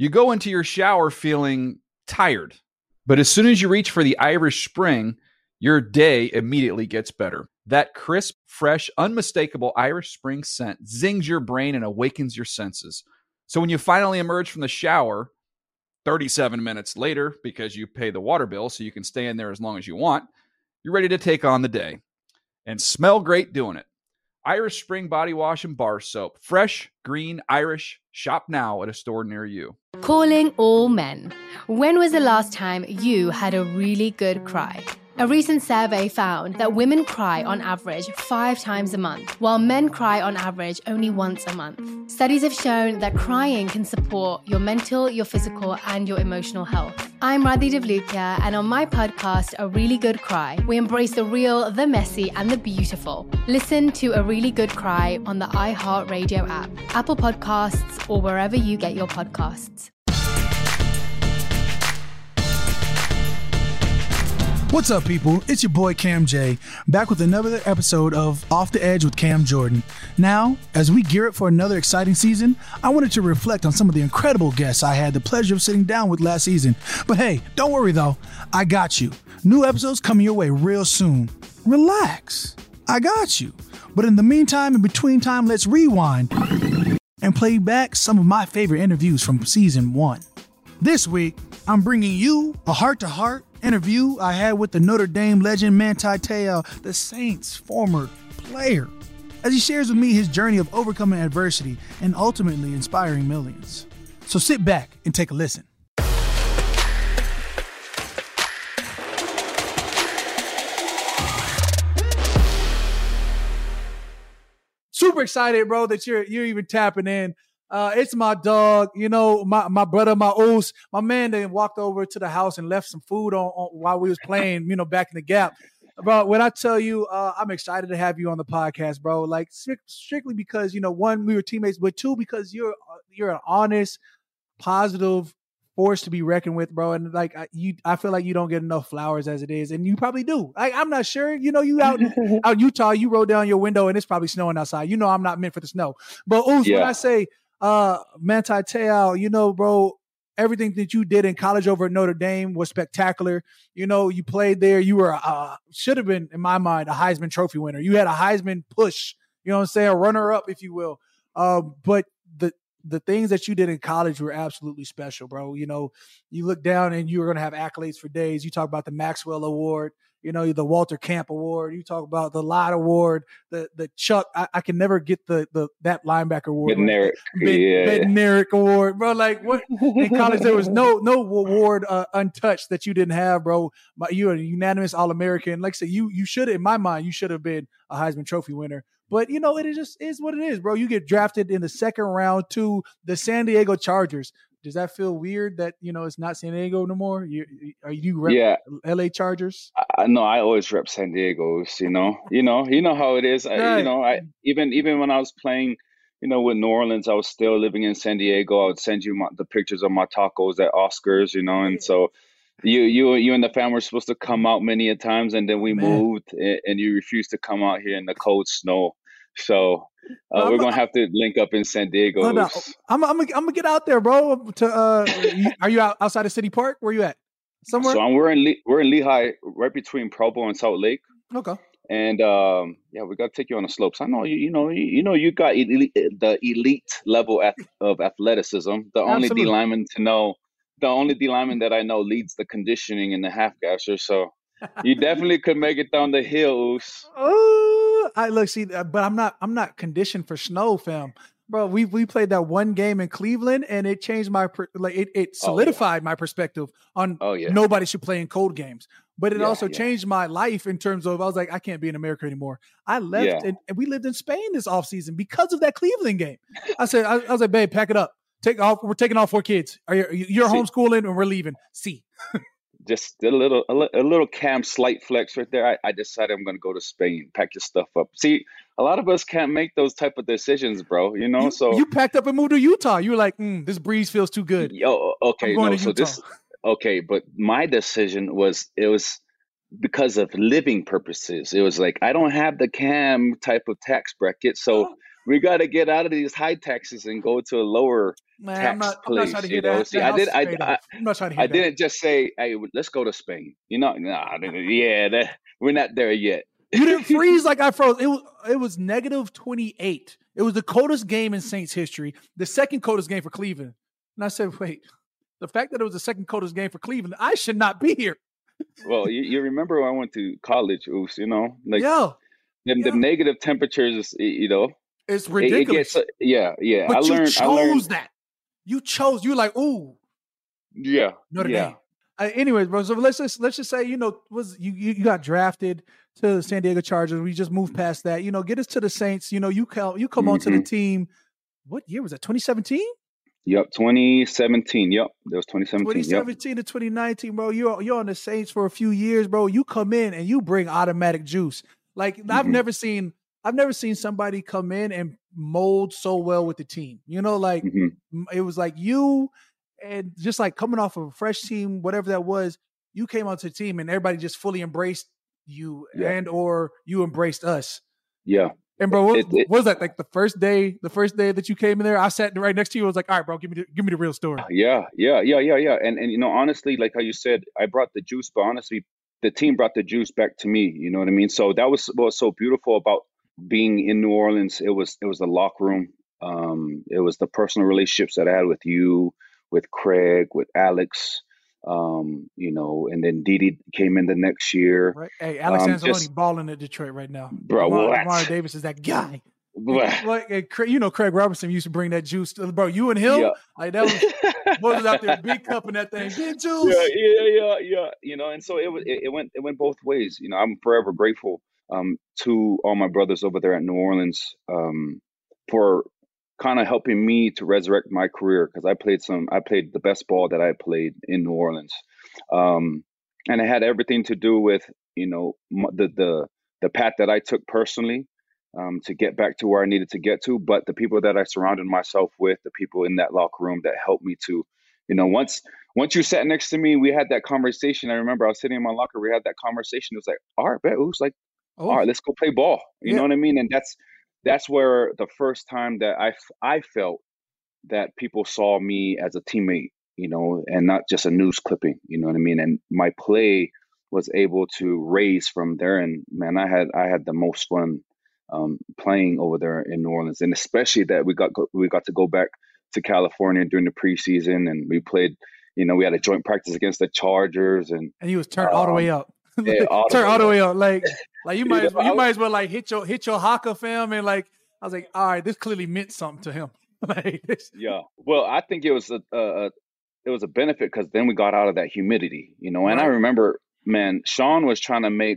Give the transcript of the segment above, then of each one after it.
You go into your shower feeling tired, but as soon as you reach for the Irish Spring, your day immediately gets better. That crisp, fresh, unmistakable Irish Spring scent zings your brain and awakens your senses. So when you finally emerge from the shower 37 minutes later, because you pay the water bill so you can stay in there as long as you want, you're ready to take on the day and smell great doing it. Irish Spring Body Wash and Bar Soap. Fresh, green, Irish. Shop now at a store near you. Calling all men. When was the last time you had a really good cry? A recent survey found that women cry on average 5 times a month, while men cry on average only once a month. Studies have shown that crying can support your mental, your physical, and your emotional health. I'm Radhi Devlukia, and on my podcast, A Really Good Cry, we embrace the real, the messy, and the beautiful. Listen to A Really Good Cry on the iHeartRadio app, Apple Podcasts, or wherever you get your podcasts. What's up, people? It's your boy Cam J, back with another episode of Off the Edge with Cam Jordan. Now, as we gear up for another exciting season, I wanted to reflect on some of the incredible guests I had the pleasure of sitting down with last season. But hey, don't worry though, I got you. New episodes coming your way real soon. Relax, I got you. But in the meantime, in between time, let's rewind and play back some of my favorite interviews from season 1. This week, I'm bringing you a heart-to-heart interview I had with the Notre Dame legend Manti Te'o, the Saints' former player, as he shares with me his journey of overcoming adversity and ultimately inspiring millions. So sit back and take a listen. Super excited, bro, that you're even tapping in. It's my dog, my brother, my Oos, my man that walked over to the house and left some food on while we was playing, back in the gap. Bro, when I tell you, I'm excited to have you on the podcast, bro, like strictly because, one, we were teammates, but two, because you're an honest, positive force to be reckoned with, bro. And like, I feel like you don't get enough flowers as it is. And you probably do. I'm not sure, you out in Utah, you roll down your window and it's probably snowing outside. I'm not meant for the snow. But Oos, when I say, Manti Te'o, bro, everything that you did in college over at Notre Dame was spectacular. You played there. You were, should have been, in my mind, a Heisman Trophy winner. You had a Heisman push, a runner-up, if you will. But the things that you did in college were absolutely special, bro. You look down and you were going to have accolades for days. You talk about the Maxwell Award, the Walter Camp Award. You talk about the Lott Award, the Chuck. I can never get that linebacker award. Bednarik Award, bro. Like what in college there was no award untouched that you didn't have, bro. You are a unanimous All-American. Like I said, you should, in my mind, you should have been a Heisman Trophy winner. But it just is what it is, bro. You get drafted in the second round to the San Diego Chargers. Does that feel weird that it's not San Diego no more? You rep LA Chargers? No, I always rep San Diego's. You know how it is. Right. I even when I was playing, with New Orleans, I was still living in San Diego. I would send you the pictures of my tacos at Oscars, and so you and the family were supposed to come out many a times, and then we moved, and you refused to come out here in the cold snow. So we're gonna have to link up in San Diego. No, I'm gonna get out there, bro. Are you outside of City Park? Where you at? Somewhere. So we're in Lehigh, right between Provo and Salt Lake. Okay. And we gotta take you on the slopes. I know you got the elite level of athleticism. The only D lineman that I know leads the conditioning in the half gasser. So you definitely could make it down the hills. But I'm not conditioned for snow, fam. Bro, we played that one game in Cleveland, and it changed it solidified my perspective on nobody should play in cold games. But it also changed my life in terms of I was like, I can't be in America anymore. I left and we lived in Spain this offseason because of that Cleveland game. I was like, babe, pack it up. Take off. We're taking all 4 kids. You're homeschooling and we're leaving. See. Just a little Cam slight flex right there. I decided I'm going to go to Spain. Pack your stuff up. See, a lot of us can't make those type of decisions, bro. So you packed up and moved to Utah. You were like, this breeze feels too good. Okay, but my decision was because of living purposes. It was like I don't have the Cam type of tax bracket, so we got to get out of these high taxes and go to a lower Man, I'm tax not trying to place. hear that. See, That house is paid off. I'm not trying to hear I that. didn't just say, hey, let's go to Spain. We're not there yet. You didn't freeze like I froze. It was negative 28. It was the coldest game in Saints history, the second coldest game for Cleveland. And I said, wait, the fact that it was the second coldest game for Cleveland, I should not be here. Well, you remember when I went to college, Oos, the negative temperatures, it's ridiculous. But I learned that. You chose. You're like, ooh, Notre Dame. Anyways, bro. So let's just say, you got drafted to the San Diego Chargers. We just moved past that. Get us to the Saints. You come onto the team. What year was that? 2017. Yep, 2017. Yep, that was 2017. 2017 to 2019, bro. You're on the Saints for a few years, bro. You come in and you bring automatic juice. Like I've never seen somebody come in and mold so well with the team. It was like you, and just like coming off of a fresh team, whatever that was, you came onto the team and everybody just fully embraced you and or you embraced us. Yeah. And bro, what was that like the first day that you came in there? I sat right next to you. I was like, all right, bro, give me the real story. Yeah. And honestly, like how you said, I brought the juice, but honestly, the team brought the juice back to me. You know what I mean? So that was what was so beautiful about being in New Orleans. It was the locker room. It was the personal relationships that I had with you, with Craig, with Alex. And then Didi came in the next year. Right. Hey, Alex Anzalone balling at Detroit right now. Bro, Lamar Davis is that guy. Craig Robertson used to bring that juice. Bro, you and him, like that was out there big cupping that thing. Big juice. Yeah. And so it went both ways. I'm forever grateful to all my brothers over there at New Orleans for kind of helping me to resurrect my career, because I played the best ball that I played in New Orleans, and it had everything to do with the path that I took personally to get back to where I needed to get to, but the people that I surrounded myself with, the people in that locker room that helped me to, once you sat next to me, we had that conversation. I remember I was sitting in my locker, we had that conversation. It was like, all right, bet. It was like, all right, let's go play ball. You know what I mean? And that's where the first time that I felt that people saw me as a teammate, and not just a news clipping, you know what I mean? And my play was able to raise from there. And man, I had the most fun playing over there in New Orleans, and especially that we got to go back to California during the preseason, and we played. We had a joint practice against the Chargers, and he was turned all the way up. Yeah, all the way up. Like you might as well like hit your haka film, and like I was like, all right, this clearly meant something to him. Yeah. Well, I think it was a benefit, because then we got out of that humidity, And right. I remember, man, Sean was trying to make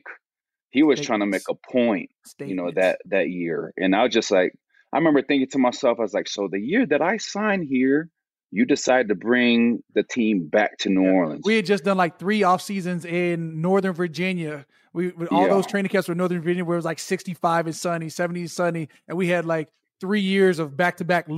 a point, that year. And I was just like, I remember thinking to myself, I was like, so the year that I signed here, you decided to bring the team back to New Orleans. We had just done like 3 off seasons in Northern Virginia. All those training camps were Northern Virginia, where it was like 65 and sunny, 70 and sunny. And we had like 3 years of back-to-back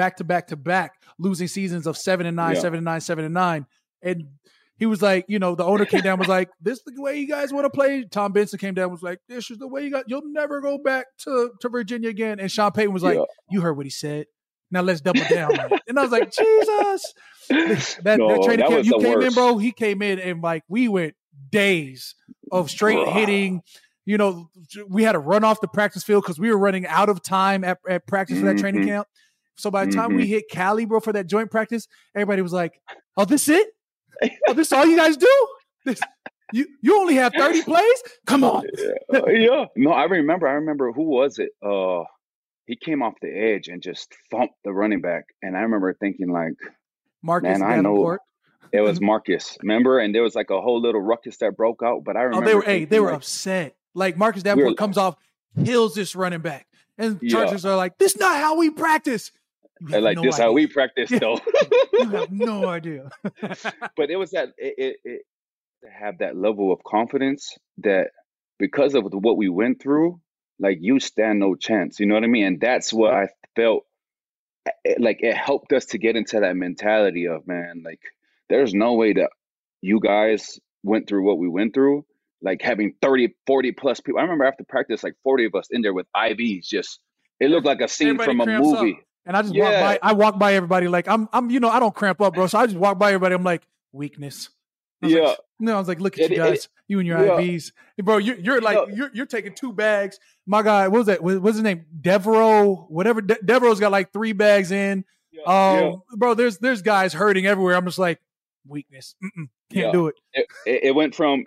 losing seasons of 7-9, 7-9, 7-9. And he was like, the owner came down, was like, this is the way you guys want to play. Tom Benson came down, was like, this is the way you'll never go back to Virginia again. And Sean Payton was like, you heard what he said. Now let's double down. And I was like, Jesus. That training camp, you came in, bro. He came in and like we went days of straight hitting. We had to run off the practice field because we were running out of time at practice for that training camp. So by the time we hit Cali, bro, for that joint practice, everybody was like, oh, this it? Oh, this is all you guys do? You only have 30 plays? Come on. Yeah. No, I remember who was it? He came off the edge and just thumped the running back. And I remember thinking like, Marcus, man, I know it was Marcus, remember? And there was like a whole little ruckus that broke out. But I remember they were upset. Like Marcus Davenport comes off, kills this running back. And Chargers are like, this is not how we practice. Like this how we practice though. You have no idea. But it was that it to have that level of confidence that because of what we went through, like you stand no chance, you know what I mean? And that's what I felt like it helped us to get into that mentality of, man, like there's no way that you guys went through what we went through, like having 30, 40 plus people. I remember after practice, like 40 of us in there with IVs, just, it looked like a scene from a movie. And I just walk by everybody like I'm I don't cramp up, bro. So I just walk by everybody. I'm like, weakness. I was like, look at you guys, you and your IVs, bro. You're like you're taking 2 bags. My guy, what was that? What's his name? Devereaux, whatever. Devereaux's got like 3 bags in. Bro, there's guys hurting everywhere. I'm just like, weakness. Can't do it. It went from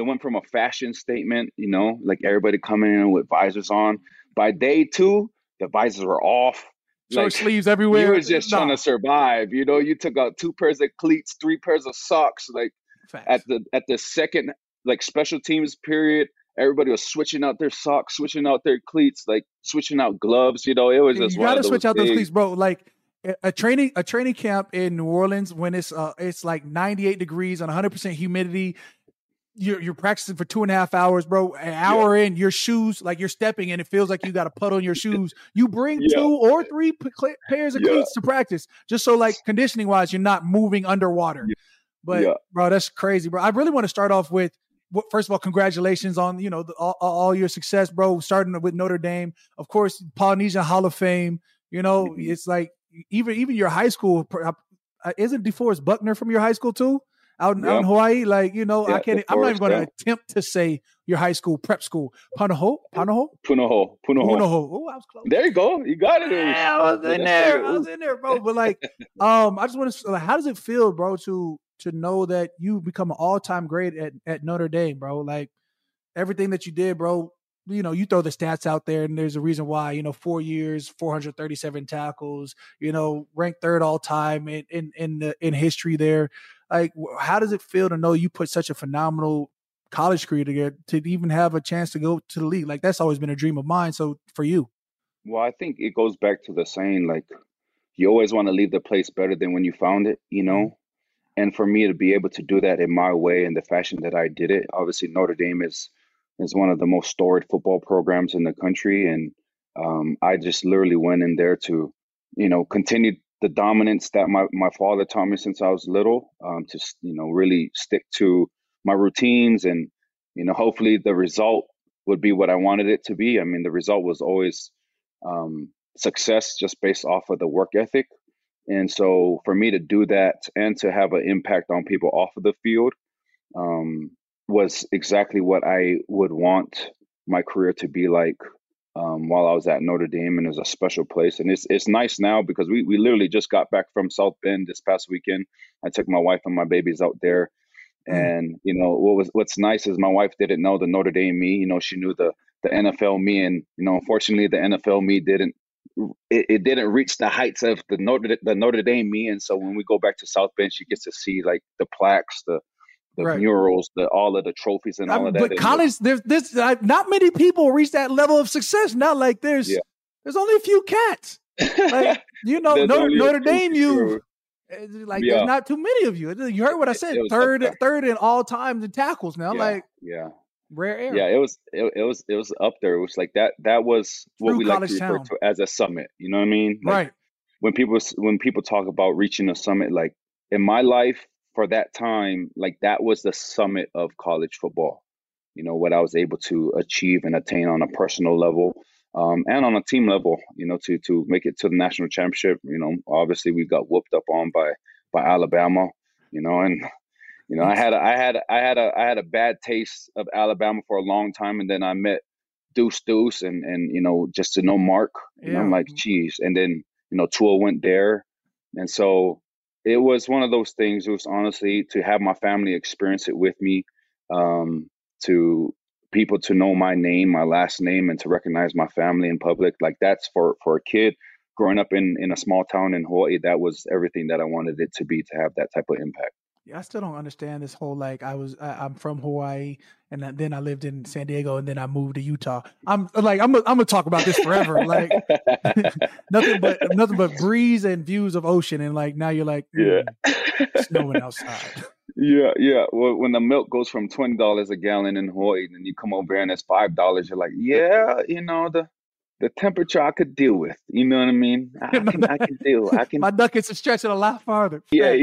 a fashion statement, like everybody coming in with visors on. By day 2, the visors were off. Short sleeves everywhere. You were just trying to survive. You took out 2 pairs of cleats, 3 pairs of socks. Like facts. at the second special teams period, everybody was switching out their socks, switching out their cleats, like switching out gloves. It was just you gotta switch out those cleats, bro. Like a training camp in New Orleans when it's like 98 degrees on 100% humidity. You're practicing for 2.5 hours, bro. An hour in, your shoes, like you're stepping and it feels like you got a puddle in your shoes. You bring 2 or 3 pairs of cleats to practice, just so like conditioning wise, you're not moving underwater. But bro, that's crazy, bro. I really want to start off with, first of all, congratulations on all your success, bro. Starting with Notre Dame, of course, Polynesian Hall of Fame. It's like even your high school. Isn't DeForest Buckner from your high school too? Out in Hawaii, like I can't. I'm not even going to attempt to say your high school prep school. Punahou. Oh, I was close. There you go. You got it. Yeah, I was in there, bro. But like, I just want to. How does it feel, bro, to know that you become an all-time great at Notre Dame, bro? Like everything that you did, bro. You throw the stats out there, and there's a reason why. 4 years, 437 tackles. Ranked 3rd all time in history there. Like, how does it feel to know you put such a phenomenal college career together to even have a chance to go to the league? Like, that's always been a dream of mine. So for you. Well, I think it goes back to the saying, like, you always want to leave the place better than when you found it, And for me to be able to do that in my way and the fashion that I did it, obviously Notre Dame is one of the most storied football programs in the country. And I just literally went in there to, continue the dominance that my father taught me since I was little, to really stick to my routines, and hopefully the result would be what I wanted it to be. I mean, the result was always success just based off of the work ethic. And so for me to do that and to have an impact on people off of the field was exactly what I would want my career to be like. While I was at Notre Dame, and it was a special place. And it's nice now because we literally just got back from South Bend this past weekend. I took my wife and my babies out there. And, what's nice is my wife didn't know the Notre Dame me. She knew the NFL me. And, unfortunately, the NFL me didn't reach the heights of the Notre Dame me. And so when we go back to South Bend, she gets to see like the plaques, the murals, all of the trophies and all of that. But college, there's not many people reach that level of success. Not like there's only a few cats. Like, Notre Dame, there's not too many of you. You heard what I said. Third in all time in tackles now. Rare air. Yeah, it was up there. It was like that was what we like to refer to as a summit. You know what I mean? Like, right. When people talk about reaching a summit, like in my life, for that time, like that was the summit of college football. What I was able to achieve and attain on a personal level, and on a team level, to make it to the national championship. Obviously we got whooped up on by Alabama, and I had a bad taste of Alabama for a long time, and then I met Deuce and just to know Mark, and I'm like, geez, and then Tua went there, and so it was one of those things. It was honestly to have my family experience it with me, to people to know my name, my last name, and to recognize my family in public. Like that's for a kid growing up in a small town in Hawaii, that was everything that I wanted it to be, to have that type of impact. Yeah, I still don't understand this whole, like, I'm from Hawaii and then I lived in San Diego and then I moved to Utah. I'm gonna talk about this forever. Like nothing but breeze and views of ocean, and like now you're like, snowing outside. Yeah. Well, when the milk goes from $20 a gallon in Hawaii, and you come over here and it's $5, you're like, the temperature I could deal with. You know what I mean? I can deal. My ducats are stretching a lot farther. Yeah.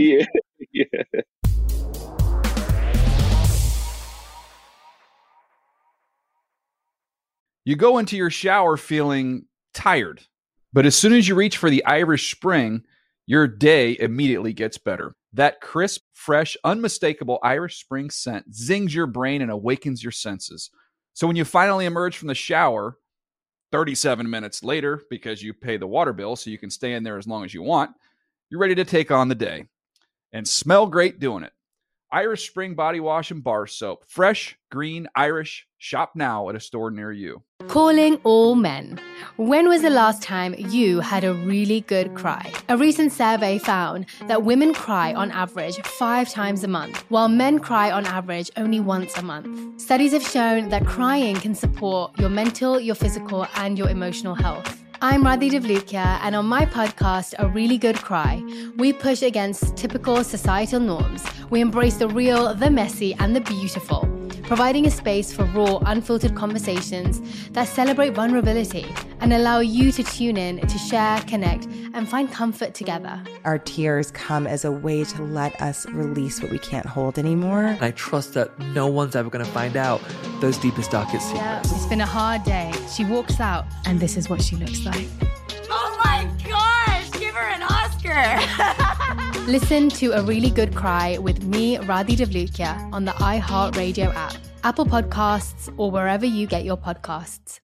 You go into your shower feeling tired, But as soon as you reach for the Irish Spring, your day immediately gets better. That crisp, fresh, unmistakable Irish Spring scent zings your brain and awakens your senses. So when you finally emerge from the shower 37 minutes later, because you pay the water bill so you can stay in there as long as you want, you're ready to take on the day and smell great doing it. Irish Spring Body Wash and Bar Soap. Fresh, green, Irish. Shop now at a store near you. Calling all men. When was the last time you had a really good cry? A recent survey found that women cry on average 5 times a month, while men cry on average only once a month. Studies have shown that crying can support your mental, your physical, and your emotional health. I'm Radhi Devlukia, and on my podcast, A Really Good Cry, we push against typical societal norms. We embrace the real, the messy, and the beautiful, providing a space for raw, unfiltered conversations that celebrate vulnerability and allow you to tune in to share, connect, and find comfort together. Our tears come as a way to let us release what we can't hold anymore. And I trust that no one's ever going to find out those deepest, darkest secrets. Yeah, it's been a hard day. She walks out, and this is what she looks like. Oh my gosh, give her an Oscar. Listen to A Really Good Cry with me, Radhi Devlukia, on the iHeartRadio app, Apple Podcasts, or wherever you get your podcasts.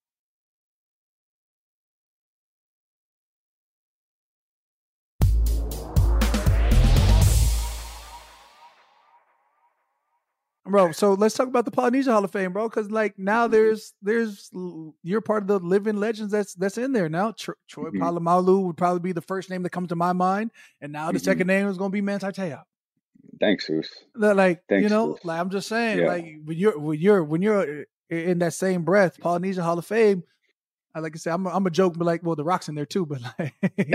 Bro, so let's talk about the Polynesian Hall of Fame, bro, because like now there's you're part of the living legends that's in there now. Troy Polamalu would probably be the first name that comes to my mind, and now the second name is going to be Manti Te'o. Thanks, Zeus. Like Thanks, you know, Zeus. like I'm just saying, like when you're in that same breath, Polynesian Hall of Fame. Like I said, I'm a joke, but like, well, The Rock's in there too, but like,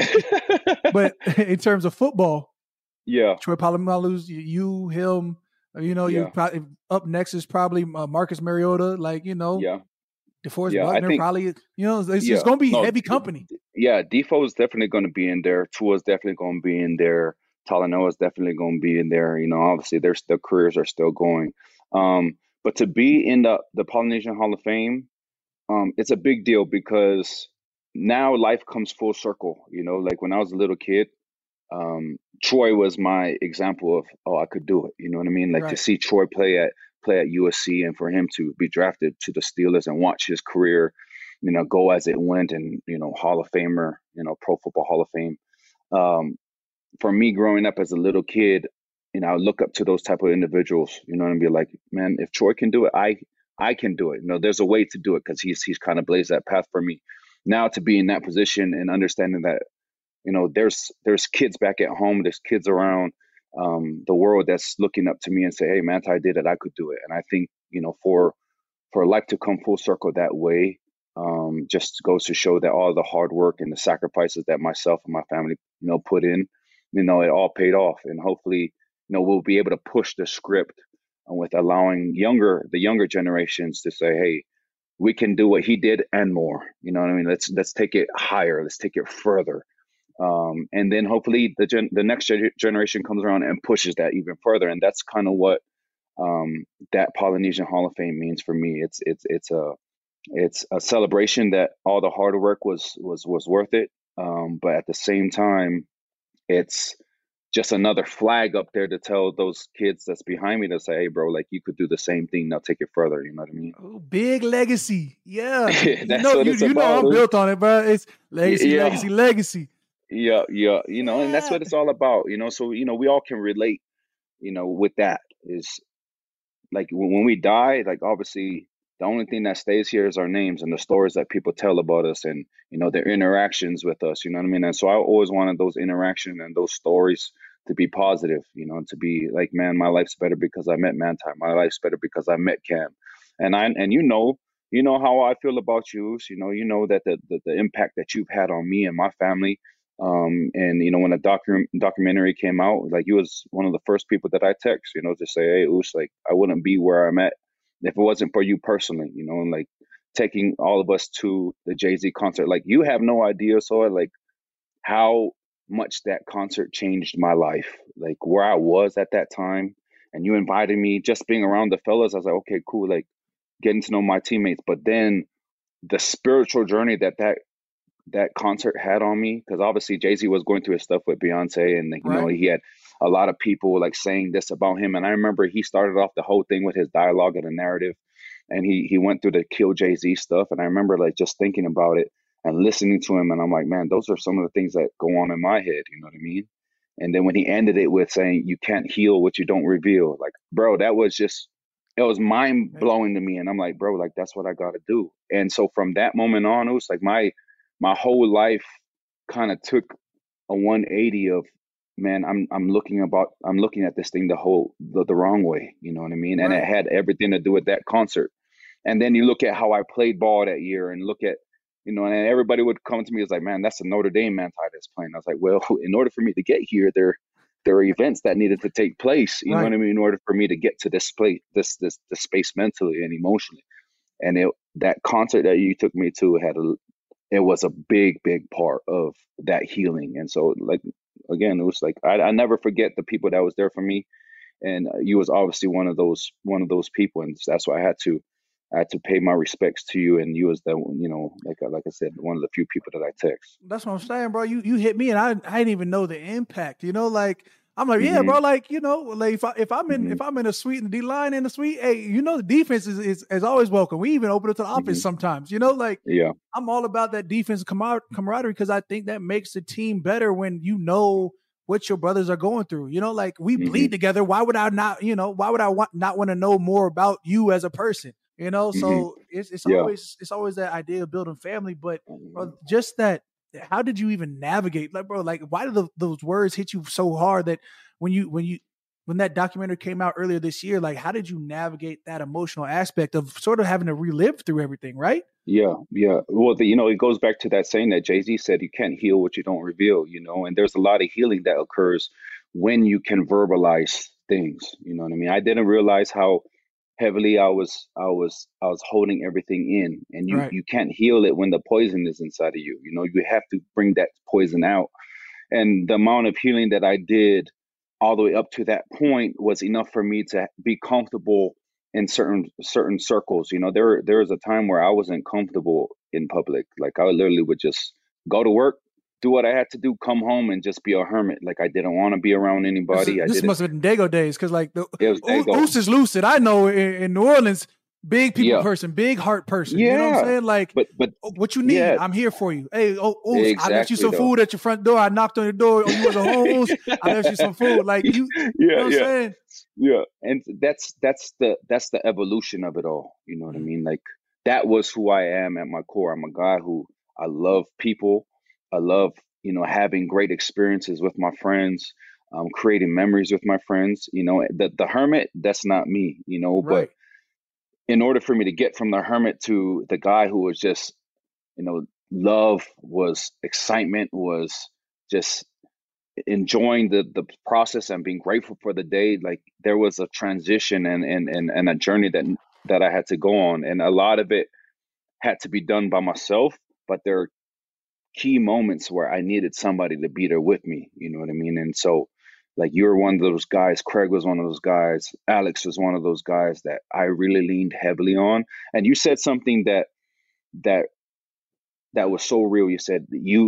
but in terms of football, Troy Polamalu's you, him. You know, you probably up next is probably Marcus Mariota, like DeForest Buckner, probably. You know, it's going to be heavy company. Yeah, Defoe is definitely going to be in there. Tua's definitely going to be in there. Talanoa is definitely going to be in there. You know, obviously their careers are still going. But to be in the Polynesian Hall of Fame, it's a big deal because now life comes full circle. You know, like when I was a little kid. Troy was my example of, I could do it. You know what I mean? Like to see Troy play at USC and for him to be drafted to the Steelers and watch his career, go as it went and, Hall of Famer, Pro Football Hall of Fame. For me growing up as a little kid, I look up to those type of individuals, and be like, man, if Troy can do it, I can do it. There's a way to do it because he's kind of blazed that path for me. Now to be in that position and understanding that, there's kids back at home, there's kids around the world that's looking up to me and say, hey, Manti did it, I could do it. And I think, for life to come full circle that way, just goes to show that all the hard work and the sacrifices that myself and my family, put in, it all paid off. And hopefully, we'll be able to push the script with allowing the younger generations to say, hey, we can do what he did and more. You know what I mean? Let's take it higher. Let's take it further. And then hopefully the next generation comes around and pushes that even further. And that's kind of what that Polynesian Hall of Fame means for me. It's a celebration that all the hard work was worth it. But at the same time, it's just another flag up there to tell those kids that's behind me to say, hey, bro, like you could do the same thing. Now take it further. You know what I mean? Oh, big legacy. Yeah. That's what it's about. I'm built on it, bro. It's legacy, legacy. Yeah. And that's what it's all about, so, we all can relate, with that is like when we die, like obviously the only thing that stays here is our names and the stories that people tell about us and, their interactions with us, you know what I mean? And so I always wanted those interactions and those stories to be positive, to be like, man, my life's better because I met Manti. My life's better because I met Cam. And how I feel about you. So, that the impact that you've had on me and my family. And when the documentary came out, like you was one of the first people that I text, to say, hey, Us, like I wouldn't be where I'm at if it wasn't for you personally, and like taking all of us to the Jay-Z concert. Like you have no idea, so like how much that concert changed my life, like where I was at that time. And you invited me, just being around the fellas. I was like, okay, cool, like getting to know my teammates. But then the spiritual journey that that concert had on me, because obviously Jay-Z was going through his stuff with Beyonce, and you know, Right. he had a lot of people like saying this about him. And I remember he started off the whole thing with his dialogue and a narrative, and he went through the Kill Jay-Z stuff. And I remember like just thinking about it and listening to him, and I'm like, man, those are some of the things that go on in my head, you know what I mean? And then when he ended it with saying, you can't heal what you don't reveal, like, bro, that was just, it was mind blowing to me. And I'm like, bro, like, that's what I got to do. And so from that moment on, it was like my whole life kind of took a 180 of, man, I'm looking at this thing the wrong way, you know what I mean? And it had everything to do with that concert. And then you look at how I played ball that year, and look at, you know, and everybody would come to me as like, man, that's a Notre Dame man that's playing. I was like, well, in order for me to get here, there are events that needed to take place, you know what I mean, in order for me to get to this place, this space mentally and emotionally. And that concert that you took me to it was a big part of that healing. And so, like, again, it was like I never forget the people that was there for me, and you was obviously one of those people, and that's why I had to pay my respects to you, and you was the, you know, like I said, one of the few people that I text. That's what I'm saying, bro. You hit me, and I didn't even know the impact. You know, like I'm like, yeah, bro. Like, you know, like if I'm in a suite and the D line in the suite, hey, you know, the defense is always welcome. We even open it to the offense sometimes. You know, like I'm all about that defense camaraderie, because I think that makes the team better when you know what your brothers are going through. You know, like we bleed together. Why would I not? You know, why would I not want to know more about you as a person? You know, so it's always that idea of building family. But bro, just that, how did you even navigate? Like, bro, like why did those words hit you so hard that when that documentary came out earlier this year, like how did you navigate that emotional aspect of sort of having to relive through everything, right? Yeah. Well, you know, it goes back to that saying that Jay-Z said, you can't heal what you don't reveal, you know, and there's a lot of healing that occurs when you can verbalize things, you know what I mean? I didn't realize how heavily I was holding everything in, and you can't heal it when the poison is inside of you. You know, you have to bring that poison out. And the amount of healing that I did all the way up to that point was enough for me to be comfortable in certain circles. You know, there was a time where I wasn't comfortable in public. Like I literally would just go to work, do what I had to do, come home, and just be a hermit. Like I didn't want to be around anybody. This must have been Dago days, because like Oos is lucid. I know in New Orleans, big people person, big heart person. You know what I'm saying? Like, but what you need, I'm here for you. Hey, Oos, exactly, I left you some food at your front door. I knocked on your door. You was a home, Oos. I left you some food. Like you know what I'm saying? Yeah, and that's the evolution of it all. You know what I mean? Like that was who I am at my core. I'm a guy who I love people. I love, you know, having great experiences with my friends, creating memories with my friends. You know, the hermit, that's not me, you know, but in order for me to get from the hermit to the guy who was just, you know, love was excitement, was just enjoying the process and being grateful for the day, like there was a transition and a journey that I had to go on. And a lot of it had to be done by myself, but there are key moments where I needed somebody to be there with me, you know what I mean? And so like you're one of those guys, Craig was one of those guys, Alex was one of those guys that I really leaned heavily on. And you said something that was so real. You said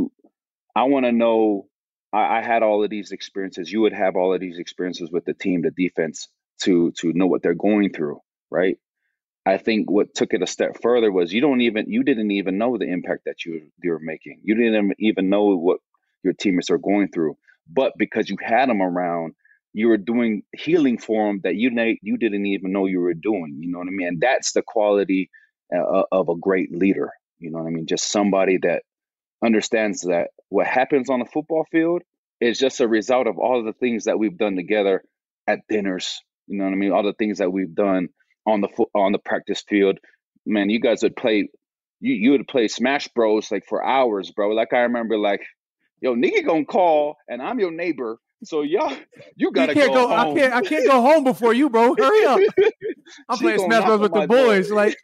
I want to know, I had all of these experiences. You would have all of these experiences with the team, the defense, to know what they're going through, right? I think what took it a step further was you didn't even know the impact that you were making. You didn't even know what your teammates are going through. But because you had them around, you were doing healing for them that you didn't even know you were doing. You know what I mean? And that's the quality of a great leader. You know what I mean? Just somebody that understands that what happens on the football field is just a result of all of the things that we've done together at dinners. You know what I mean? All the things that we've done on the practice field. Man, you guys would play. You would play Smash Bros like for hours, bro. Like I remember, like, yo, nigga gonna call, and I'm your neighbor, so you gotta go home. I can't go home before you, bro. Hurry up. I'm playing Smash Bros with the boys. Like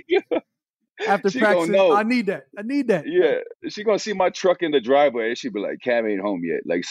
after practice, I need that. Yeah, she gonna see my truck in the driveway, and she be like, "Cam ain't home yet." Like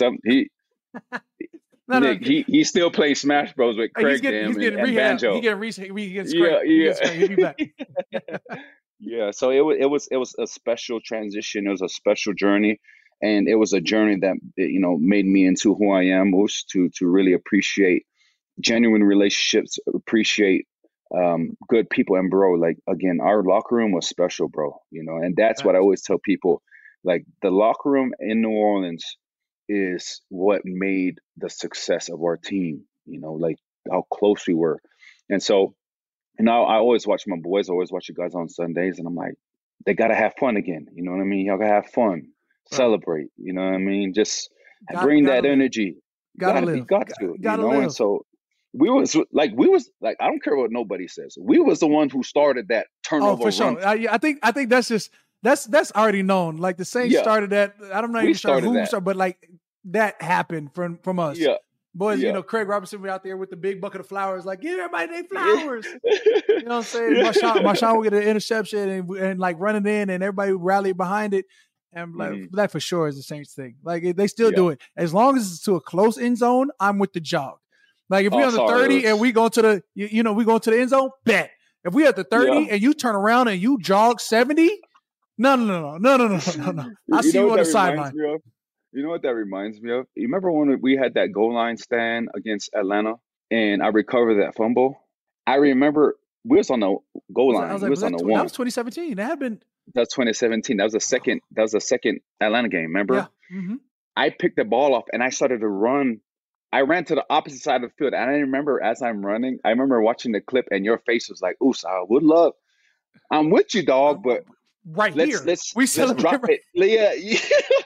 he still plays Smash Bros with Craig and Banjo. He getting He'll be back. Yeah, so it was a special transition. It was a special journey, and it was a journey that made me into who I am, Moose, to really appreciate genuine relationships, appreciate good people, and bro, like again, our locker room was special, bro. And that's what I always tell people. Like the locker room in New Orleans is what made the success of our team. Like how close we were, and so. I always watch my boys, always watch the guys on Sundays, and I'm like, they gotta have fun again. You know what I mean? Y'all gotta have fun, celebrate. You know what I mean? Just bring that live. energy. Gotta live. Got to. Gotta live. And so we was like, I don't care what nobody says. We was the ones who started that turnover. Oh, for sure. I think that's already known. Like the Saints started that. I'm not even sure who started, but like that happened from us. Yeah. Boys, Craig Robertson was out there with the big bucket of flowers, like, give everybody their flowers. You know what I'm saying? Marshawn will get an interception and like running in, and everybody rallied behind it. And like, that for sure is the Saints thing. Like they still do it. As long as it's to a close end zone, I'm with the jog. Like if we're on the 30 and we go to the, we go to the end zone, bet. If we at the 30 and you turn around and you jog 70, no. I see you on the sideline. You know what that reminds me of? You remember when we had that goal line stand against Atlanta and I recovered that fumble? I remember we was on the goal line. That was 2017. That had been. That's 2017. That was the second Atlanta game, remember? Yeah. Mm-hmm. I picked the ball up and I started to run. I ran to the opposite side of the field. And I remember as I'm running, I remember watching the clip and your face was like, ooh, I would love. I'm with you, dog, but let's drop it. Yeah.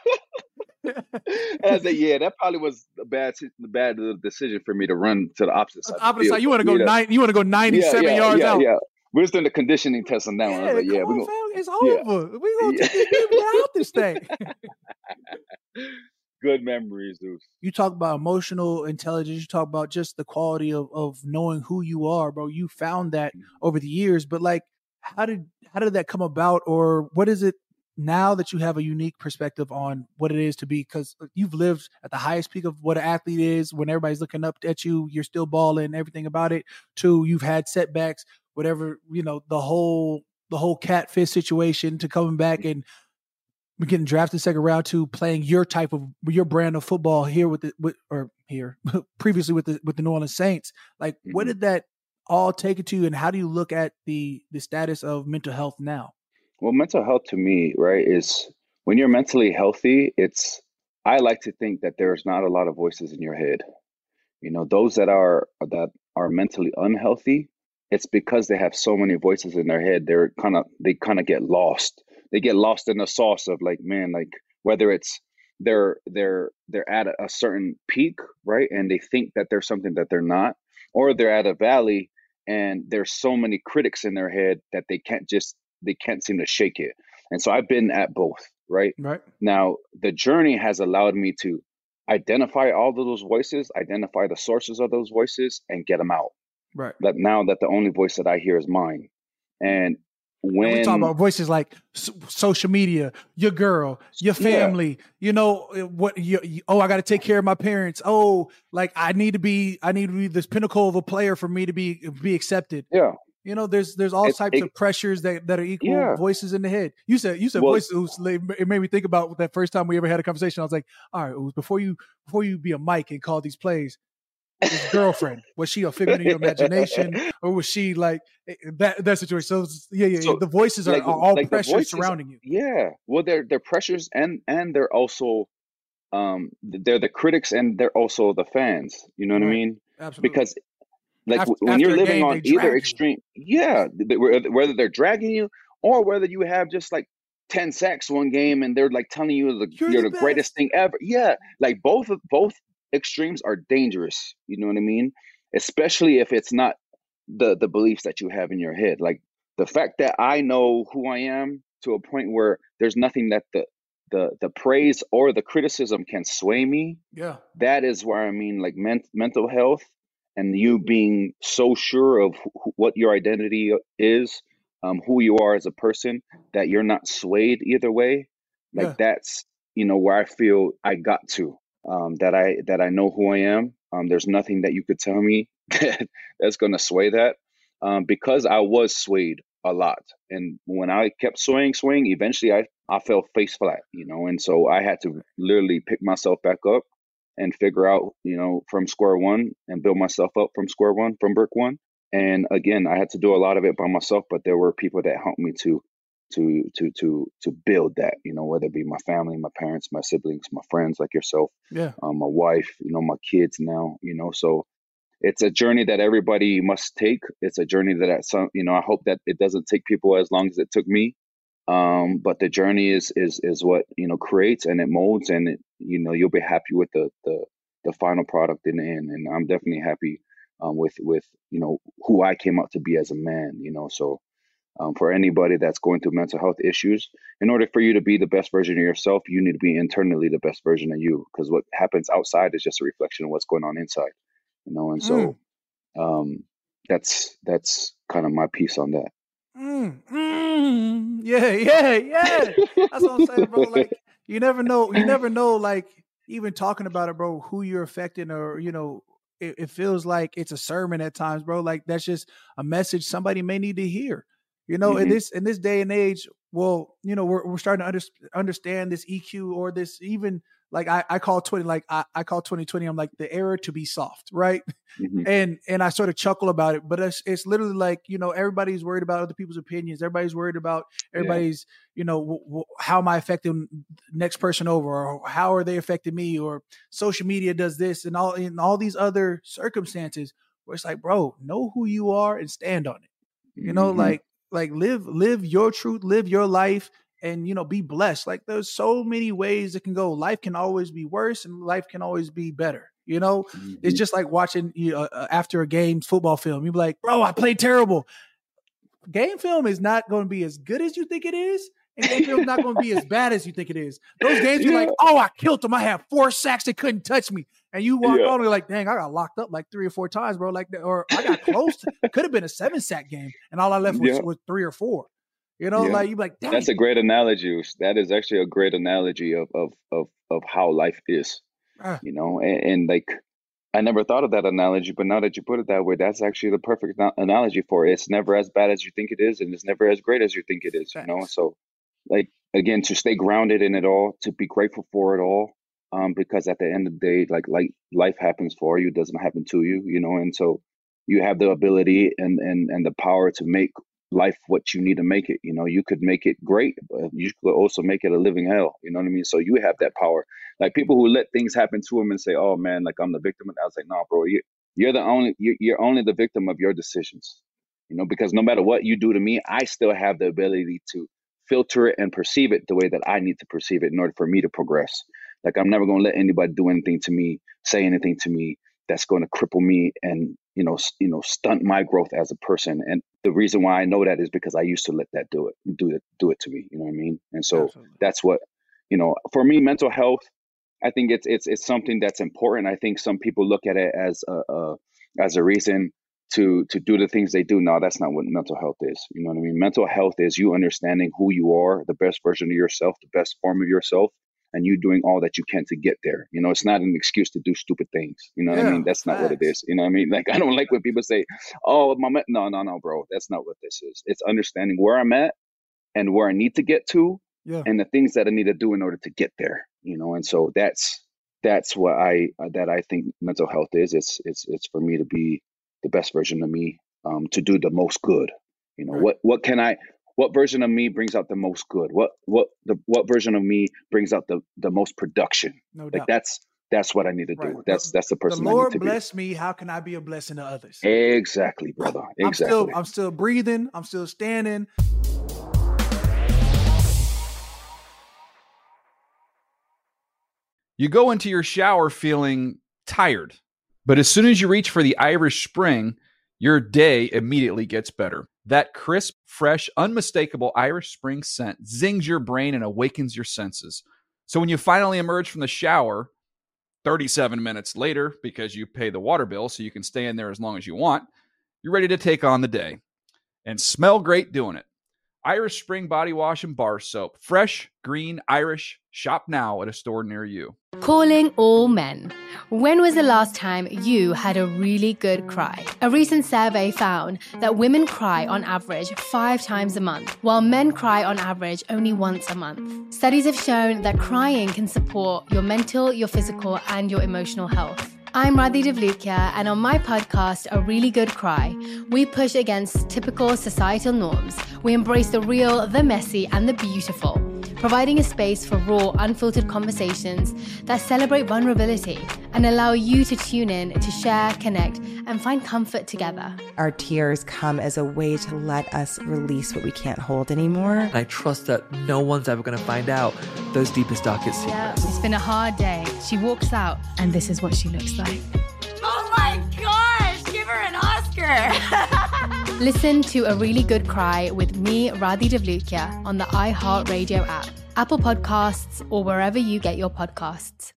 And I said, yeah, that probably was a bad decision for me to run to the opposite side. You want to go 97 yards out. Yeah. We're just doing the conditioning test on that one. I was like, it's over. We're going to take these people out this thing. Good memories, Zeus. You talk about emotional intelligence. You talk about just the quality of knowing who you are, bro. You found that over the years, but like, how did that come about, or what is it now that you have a unique perspective on what it is to be? Because you've lived at the highest peak of what an athlete is. When everybody's looking up at you, you're still balling, everything about it. To you've had setbacks, whatever, the whole catfish situation, to coming back and getting drafted second round, to playing your brand of football here previously with the New Orleans Saints. Like, what did that all take it to, and how do you look at the status of mental health now? Well, mental health to me, right, is when you're mentally healthy, I like to think that there's not a lot of voices in your head. Those that are mentally unhealthy, it's because they have so many voices in their head. They kind of get lost. They get lost in the sauce of like, man, like whether it's they're at a certain peak, right, and they think that there's something that they're not, or they're at a valley and there's so many critics in their head that they can't seem to shake it. And so I've been at both, right? Right. Now, the journey has allowed me to identify all of those voices, identify the sources of those voices, and get them out. Right. That now that the only voice that I hear is mine. And when we talk about voices like social media, your girl, your family, I got to take care of my parents. Oh, like I need to be this pinnacle of a player for me to be accepted. Yeah. There's all types of pressures that are equal voices in the head. You said voices. It made me think about that first time we ever had a conversation. I was like, all right, before you be a mic and call these plays, his girlfriend, was she a figment of your imagination, or was she like that situation? So the voices are all pressures surrounding you. Yeah, well, they're pressures and they're also they're the critics and they're also the fans. You know what I mean? Absolutely. Because when you're living on either extreme, whether they're dragging you or whether you have just like 10 sacks one game and they're like telling you you're the greatest thing ever. Yeah, like both extremes are dangerous. You know what I mean? Especially if it's not the beliefs that you have in your head. Like the fact that I know who I am to a point where there's nothing that the praise or the criticism can sway me. Yeah, that is where I mean, like mental health. And you being so sure of what your identity is, who you are as a person, that you're not swayed either way. Like that's, where I feel I got to, that I know who I am. There's nothing that you could tell me that's going to sway that, because I was swayed a lot. And when I kept swing, eventually I fell face flat, and so I had to literally pick myself back up and figure out, from square one and build myself up from square one, from brick one. And again, I had to do a lot of it by myself, but there were people that helped me to build that, whether it be my family, my parents, my siblings, my friends like yourself, Yeah. my wife, my kids now, so it's a journey that everybody must take. It's a journey that I hope that it doesn't take people as long as it took me. But the journey is what, creates, and it molds, and you'll be happy with the final product in the end. And I'm definitely happy with who I came out to be as a man, so for anybody that's going through mental health issues, in order for you to be the best version of yourself, you need to be internally the best version of you, because what happens outside is just a reflection of what's going on inside, and so that's kind of my piece on that. Yeah. That's what I'm saying, bro. Like, you never know, like, even talking about it, bro, who you're affecting, or, it feels like it's a sermon at times, bro. Like, that's just a message somebody may need to hear, in this day and age. Well, we're starting to understand this EQ, or this, even like I call 2020, I'm like, the era to be soft, right? And I sort of chuckle about it, but it's literally like, everybody's worried about other people's opinions. Everybody's worried about everybody's, how am I affecting next person over, or how are they affecting me, or social media does this, and all these other circumstances where it's like, bro, know who you are and stand on it. Like live your truth, live your life, and, be blessed. Like, there's so many ways it can go. Life can always be worse, and life can always be better. It's just like watching after a game football film. You're like, bro, I played terrible. Game film is not going to be as good as you think it is, and game film is not going to be as bad as you think it is. Those games, you're like, oh, I killed them. I had 4 sacks. They couldn't touch me. And you walk on, and you're like, dang, I got locked up like 3 or 4 times, bro. Like, or I got close. It could have been a 7-sack game, and all I left was 3 or 4. Like, you're like, dang. That's a great analogy. That is actually a great analogy of how life is, and like, I never thought of that analogy, but now that you put it that way, that's actually the perfect analogy for it. It's never as bad as you think it is, and it's never as great as you think it is, So, like, again, to stay grounded in it all, to be grateful for it all, because at the end of the day, like life happens for you, it doesn't happen to you, and so you have the ability and the power to make life what you need to make it. You could make it great, but you could also make it a living hell. You know what I mean? So you have that power. Like, people who let things happen to them and say, "Oh man, like, I'm the victim," and I was like, "No, bro, you're only the victim of your decisions." Because no matter what you do to me, I still have the ability to filter it and perceive it the way that I need to perceive it in order for me to progress. Like, I'm never going to let anybody do anything to me, say anything to me that's going to cripple me and stunt my growth as a person. And the reason why I know that is because I used to let that do it to me. You know what I mean? And so Absolutely. That's what, for me, mental health, I think it's something that's important. I think some people look at it as a reason to do the things they do. No, that's not what mental health is. You know what I mean? Mental health is you understanding who you are, the best version of yourself, the best form of yourself, and you doing all that you can to get there. It's not an excuse to do stupid things. You know what I mean? That's not what it is. You know what I mean? Like, I don't like when people say, "Oh, no, bro. That's not what this is." It's understanding where I'm at and where I need to get to, and the things that I need to do in order to get there. And so that's what I think mental health is. It's for me to be the best version of me, to do the most good. What version of me brings out the most good? What version of me brings out the most production? No doubt. Like, that's what I need to do. That's the person the Lord I need to bless me. How can I be a blessing to others? Exactly, brother. Exactly. I'm still breathing. I'm still standing. You go into your shower feeling tired, but as soon as you reach for the Irish Spring, your day immediately gets better. That crisp, fresh, unmistakable Irish Spring scent zings your brain and awakens your senses. So when you finally emerge from the shower, 37 minutes later, because you pay the water bill so you can stay in there as long as you want, you're ready to take on the day and smell great doing it. Irish Spring Body Wash and Bar Soap. Fresh, green, Irish, Shop now at a store near you. Calling all men. When was the last time you had a really good cry? A recent survey found that women cry on average 5 times a month, while men cry on average only once a month. Studies have shown that crying can support your mental, your physical, and your emotional health. I'm Radhi Devlukia, and on my podcast, A Really Good Cry, we push against typical societal norms. We embrace the real, the messy, and the beautiful, providing a space for raw, unfiltered conversations that celebrate vulnerability and allow you to tune in to share, connect, and find comfort together. Our tears come as a way to let us release what we can't hold anymore. And I trust that no one's ever going to find out those deepest, darkest secrets. Yeah, it's been a hard day. She walks out, and this is what she looks like. Oh my gosh, give her an Oscar. Listen to A Really Good Cry with me, Radhi Devlukia, on the iHeartRadio app, Apple Podcasts, or wherever you get your podcasts.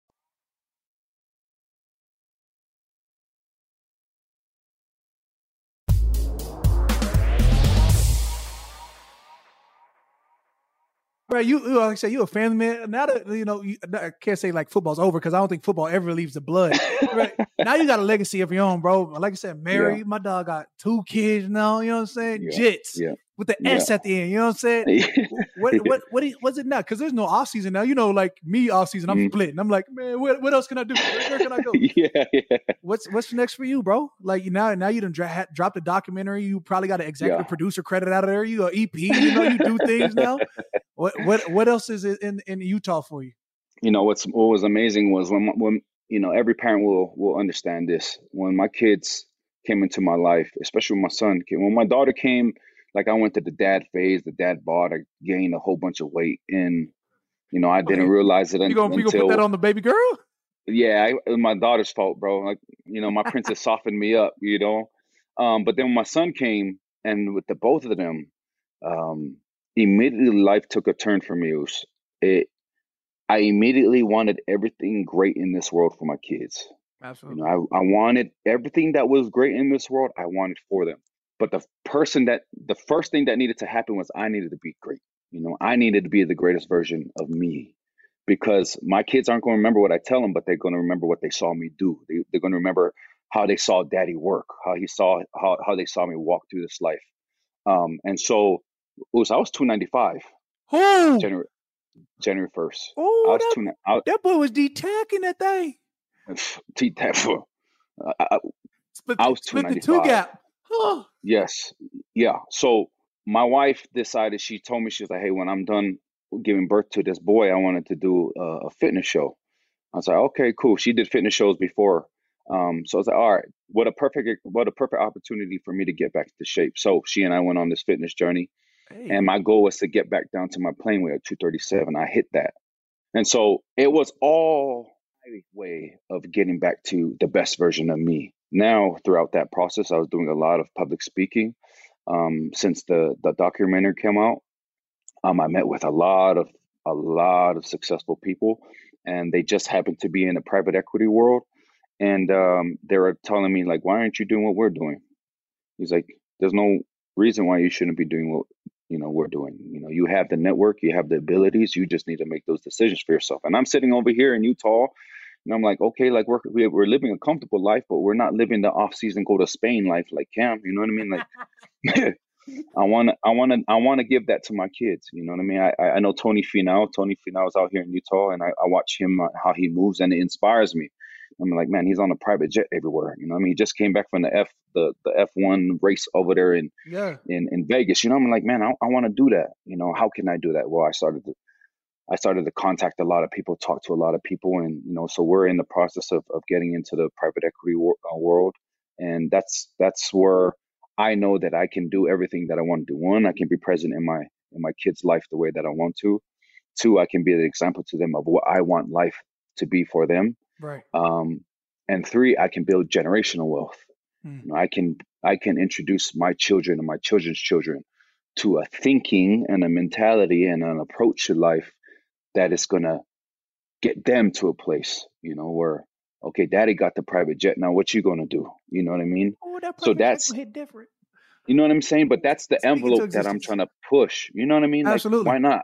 Right, you like I said, you a family man. Now that I can't say like football's over because I don't think football ever leaves the blood. Right now, you got a legacy of your own, bro. Like I said, married. Yeah. My dog got 2 kids now. You know what I'm saying? Yeah. Jits with the S at the end. You know what I'm saying? What's it now? Because there's no off season now. You know, like me off season, I'm splitting. I'm like, man, what else can I do? Where can I go? Yeah. What's next for you, bro? Like now you done dropped a documentary. You probably got an executive producer credit out of there. You an EP. You know, you do things now. What else is in Utah for you? You know, what was amazing was when every parent will understand this. When my kids came into my life, especially when my son came, when my daughter came, like I went to the dad phase, the dad bod, I gained a whole bunch of weight, and I didn't realize it until. You gonna put that on the baby girl? Yeah, it was my daughter's fault, bro. Like my princess softened me up, but then when my son came, and with the both of them, immediately life took a turn for me. I immediately wanted everything great in this world for my kids. Absolutely. I wanted everything that was great in this world. I wanted for them. But the first thing that needed to happen was I needed to be great. I needed to be the greatest version of me, because my kids aren't going to remember what I tell them, but they're going to remember what they saw me do. They're going to remember how they saw daddy work, how they saw me walk through this life. And so I was 295. Oh, January 1st. Oh, that boy was D-tacking that thing. T-tap. I was 295. Split the 2 gap. Oh. Yes. Yeah. So my wife decided, she told me, she was like, hey, when I'm done giving birth to this boy, I wanted to do a fitness show. I was like, okay, cool. She did fitness shows before. So I was like, all right, what a perfect opportunity for me to get back into shape. So she and I went on this fitness journey. Hey. And my goal was to get back down to my playing weight at 237. I hit that. And so it was all my way of getting back to the best version of me. Now, throughout that process, I was doing a lot of public speaking. Since the documentary came out, I met with a lot of successful people, and they just happened to be in the private equity world. And they were telling me, like, why aren't you doing what we're doing? He's like, there's no reason why you shouldn't be doing what we're doing. You have the network, you have the abilities, you just need to make those decisions for yourself. And I'm sitting over here in Utah, and I'm like, okay, like we're living a comfortable life, but we're not living the off-season go to Spain life like Cam. You know what I mean? Like, I want to give that to my kids. You know what I mean? I know Tony Finau. Tony Finau is out here in Utah, and I watch him how he moves, and it inspires me. I'm like, man, he's on a private jet everywhere. You know what I mean? He just came back from the F1 race over there in Vegas. I'm like, man, I want to do that. How can I do that? Well, I started to contact a lot of people, talk to a lot of people, and so we're in the process of getting into the private equity world, and that's where I know that I can do everything that I want to do. 1, I can be present in my kids' life the way that I want to. 2, I can be the example to them of what I want life to be for them. Right. And 3, I can build generational wealth. I can introduce my children and my children's children to a thinking and a mentality and an approach to life that is going to get them to a place, where, okay, daddy got the private jet. Now what you going to do? You know what I mean? Oh, so that's hit different. You know what I'm saying? But that's the envelope that I'm trying to push. You know what I mean? Like, absolutely. Why not?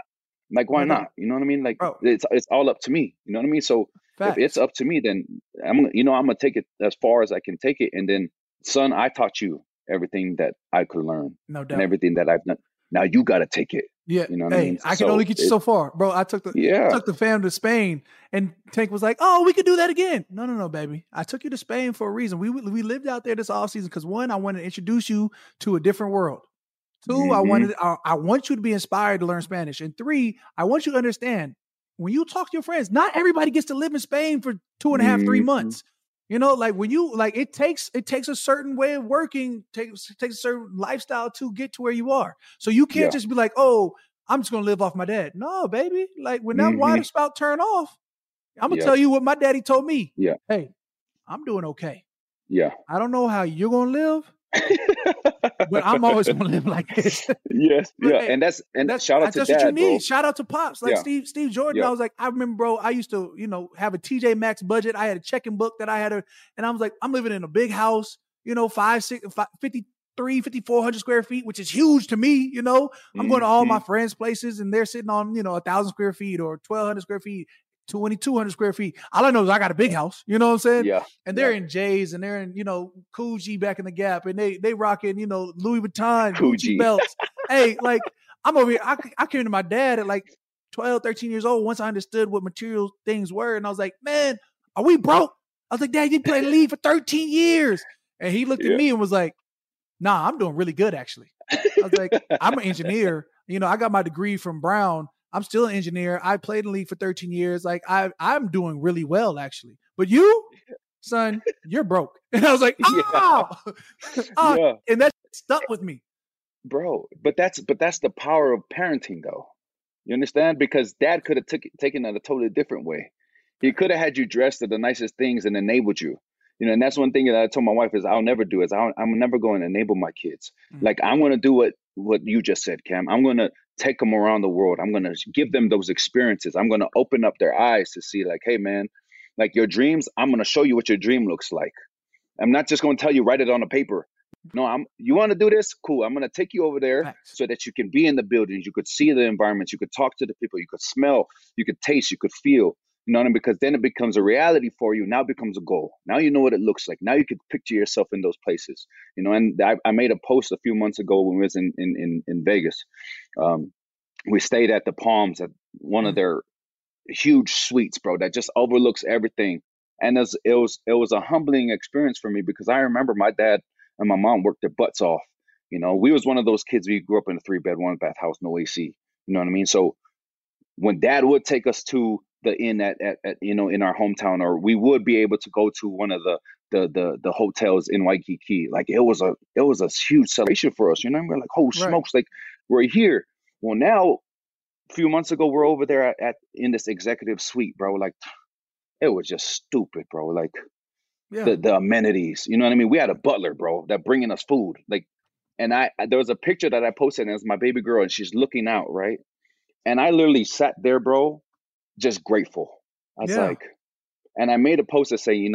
Like, why No not? doubt. You know what I mean? Like, Bro. it's all up to me. You know what I mean? So Facts. if it's up to me, then I'm gonna take it as far as I can take it. And then, son, I taught you everything that I could learn No and doubt. everything that I've done. Now you got to take it. Yeah. You know what I Hey, mean? I can only get you so far, bro. I took the fam to Spain, and Tank was like, "Oh, we could do that again." No, baby. I took you to Spain for a reason. We lived out there this off season because one, I wanted to introduce you to a different world. Two, I want you to be inspired to learn Spanish, and three, I want you to understand when you talk to your friends, not everybody gets to live in Spain for 2.5, 3 months. You know, like when you like, it takes a certain way of working, takes a certain lifestyle to get to where you are. So you can't just be like, oh, I'm just gonna live off my dad. No, baby. Like when that water spout turn off, I'm gonna tell you what my daddy told me. Yeah. Hey, I'm doing okay. Yeah. I don't know how you're gonna live, but I'm always gonna live like this. Yes. But, Yeah. hey, and that's shout out to that's dad, what you need. bro. Shout out to Pops. Like Steve Jordan. I was like, I remember, bro, I used to, have a TJ Maxx budget. I had a checking book that I had and I was like, I'm living in a big house, 5,400 square feet, which is huge to me. I'm going to all my friends' places and they're sitting on, 1,000 square feet or 1,200 square feet, 2,200 square feet. All I know is I got a big house. You know what I'm saying? Yeah. And they're in J's and they're in, Coogee back in the Gap and they rocking, Louis Vuitton, Gucci belts. Hey, like I'm over here. I came to my dad at like 12, 13 years old once I understood what material things were. And I was like, man, are we broke? I was like, Dad, you played league for 13 years. And he looked at me and was like, nah, I'm doing really good, actually. I was like, I'm an engineer. I got my degree from Brown. I'm still an engineer. I played in the league for 13 years. Like I'm doing really well, actually. But you, son, you're broke. And I was like, and that stuck with me. Bro, but that's the power of parenting, though. You understand? Because dad could have taken it a totally different way. He could have had you dressed in the nicest things and enabled you. And that's one thing that I told my wife is I'll never do is I'm never going to enable my kids. Like I'm going to do what you just said, Cam. I'm going to take them around the world. I'm going to give them those experiences. I'm going to open up their eyes to see like, hey, man, like your dreams, I'm going to show you what your dream looks like. I'm not just going to tell you, write it on a paper. No, you want to do this? Cool. I'm going to take you over there so that you can be in the buildings. You could see the environments. You could talk to the people. You could smell. You could taste. You could feel. You know what I mean? Because then it becomes a reality for you. Now it becomes a goal. Now you know what it looks like. Now you could picture yourself in those places. And I made a post a few months ago when we was in Vegas. We stayed at the Palms at one of their huge suites, bro, that just overlooks everything. And it was a humbling experience for me because I remember my dad and my mom worked their butts off. We was one of those kids. We grew up in a 3-bed, 1-bath house, no AC. You know what I mean? So when dad would take us to the inn at in our hometown, or we would be able to go to one of the hotels in Waikiki, like it was a huge celebration for us. We're like, oh smokes, like we're here. Well, now a few months ago we're over there in this executive suite, bro. Like it was just stupid, bro. Like the amenities, you know what I mean? We had a butler, bro, that bringing us food. Like, and there was a picture that I posted, and it's my baby girl, and she's looking out, right? And I literally sat there, bro, just grateful. I was like, and I made a post that say,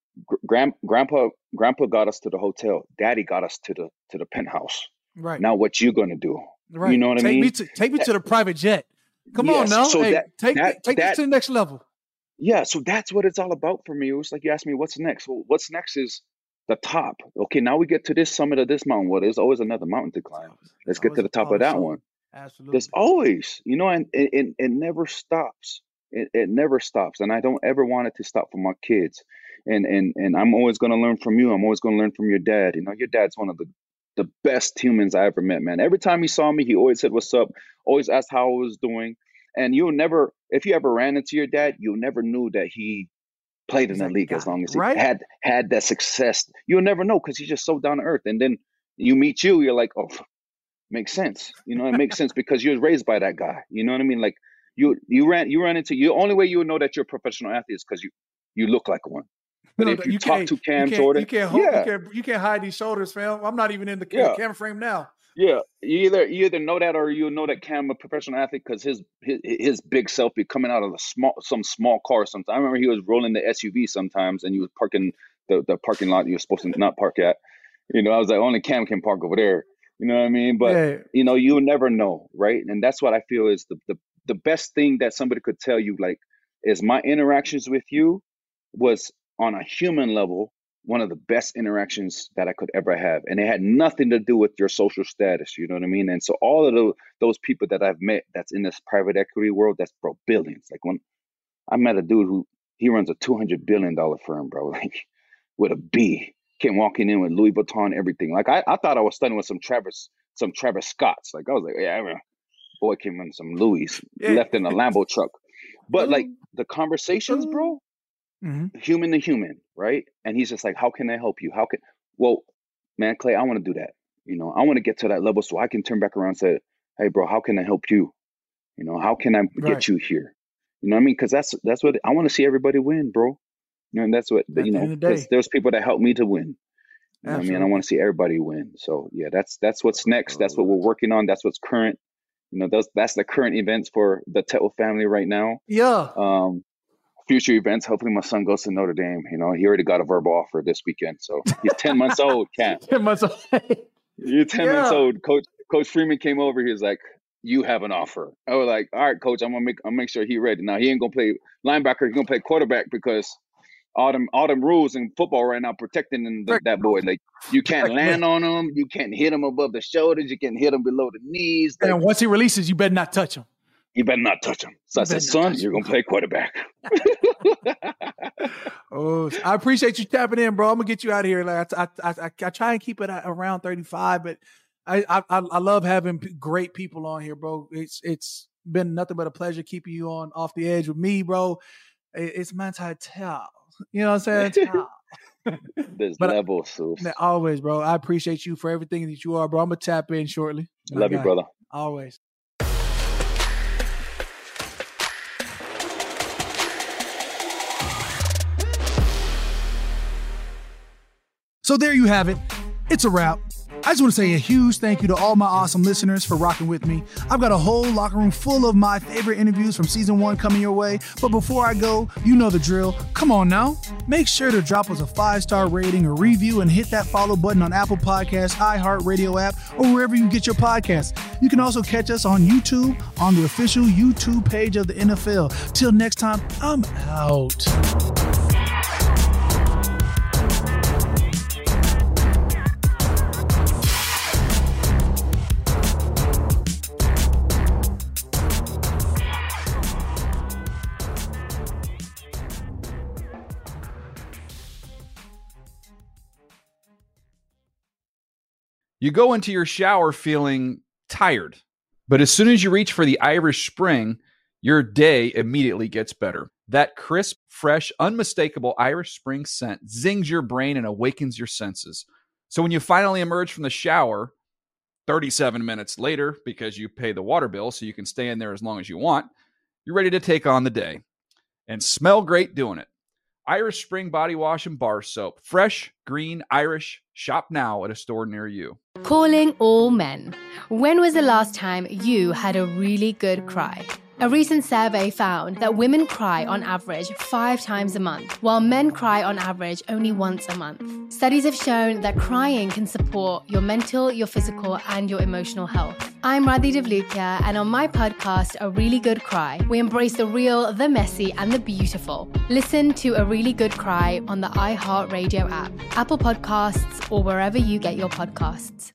grandpa got us to the hotel, daddy got us to the penthouse. Right. Now what you gonna do? Right. You know what I mean? Take me to the private jet. Come on now. So take this to the next level. Yeah, so that's what it's all about for me. It was like you asked me, what's next? Well, what's next is the top. Okay, now we get to this summit of this mountain. Well, there's always another mountain to climb. Let's get to the top of that one. Absolutely. There's always, and it never stops. It never stops. And I don't ever want it to stop for my kids. And I'm always going to learn from you. I'm always going to learn from your dad. Your dad's one of the best humans I ever met, man. Every time he saw me, he always said, what's up? Always asked how I was doing. And if you ever ran into your dad, you never knew that he played in the league as long as he had that success. You'll never know because he's just so down to earth. And then you meet you're like, oh, makes sense. It makes sense because you was raised by that guy. You know what I mean? Like you run into the only way you would know that you're a professional athlete is because you look like one. But if you talk to Cam Jordan, you can't hide these shoulders, fam. I'm not even in the camera frame now. Yeah, you either know that or you know that Cam a professional athlete because his big self be coming out of some small car sometimes. I remember he was rolling the SUV sometimes, and he was parking the parking lot you were supposed to not park at. I was like, only Cam can park over there. You know what I mean? But you never know, right? And that's what I feel is the best thing that somebody could tell you, like, is my interactions with you was on a human level one of the best interactions that I could ever have, and it had nothing to do with your social status. You know what I mean? And so all of those people that I've met that's in this private equity world, that's bro billions. Like when I met a dude who he runs a $200 billion firm, bro, like with a B, came walking in with Louis Vuitton, everything. Like I thought I was studying with some Travis Scotts. Like I was like, yeah, boy came in some Louis, left in a Lambo truck. But like the conversations, bro, human to human, right? And he's just like, how can I help you? Well, man, Clay, I want to do that. You know, I want to get to that level so I can turn back around and say, hey, bro, how can I help you? You know, how can I get you here? You know what I mean? Because that's what I want to see everybody win, bro. You know, and that's what, you know, because there's people that help me to win. You know what I mean? I want to see everybody win. So yeah, that's what's next. That's what we're working on. That's what's current. You know, that's the current events for the Tettle family right now. Yeah. Future events. Hopefully my son goes to Notre Dame. You know, he already got a verbal offer this weekend. So he's 10 months old, Cam. 10 months old. You're 10 months old. Coach Freeman came over. He was like, you have an offer. I was like, all right, coach, I'm gonna make sure he ready. Now he ain't gonna play linebacker, he's gonna play quarterback because all them rules in football right now protecting that boy. Like you can't land on him, you can't hit him above the shoulders, you can't hit him below the knees. Like, and once he releases, you better not touch him. You better not touch him. So I said, son, you're gonna play quarterback. Oh, I appreciate you tapping in, bro. I'm gonna get you out of here. Like I try and keep it at around 35, but I love having great people on here, bro. It's been nothing but a pleasure keeping you on Off the Edge with me, bro. It's Manti-Tell. You know what I'm saying? There's levels, so always, bro. I appreciate you for everything that you are, bro. I'm gonna tap in shortly. Love you, brother. Always. So there you have it. It's a wrap. I just want to say a huge thank you to all my awesome listeners for rocking with me. I've got a whole locker room full of my favorite interviews from season 1 coming your way. But before I go, you know the drill. Come on now. Make sure to drop us a 5-star rating or review and hit that follow button on Apple Podcasts, iHeartRadio app, or wherever you get your podcasts. You can also catch us on YouTube on the official YouTube page of the NFL. Till next time, I'm out. You go into your shower feeling tired, but as soon as you reach for the Irish Spring, your day immediately gets better. That crisp, fresh, unmistakable Irish Spring scent zings your brain and awakens your senses. So when you finally emerge from the shower, 37 minutes later, because you pay the water bill so you can stay in there as long as you want, you're ready to take on the day and smell great doing it. Irish Spring Body Wash and Bar Soap. Fresh, green, Irish. Shop now at a store near you. Calling all men. When was the last time you had a really good cry? A recent survey found that women cry on average 5 times a month, while men cry on average only once a month. Studies have shown that crying can support your mental, your physical, and your emotional health. I'm Radhi Devlukia, and on my podcast, A Really Good Cry, we embrace the real, the messy, and the beautiful. Listen to A Really Good Cry on the iHeartRadio app, Apple Podcasts, or wherever you get your podcasts.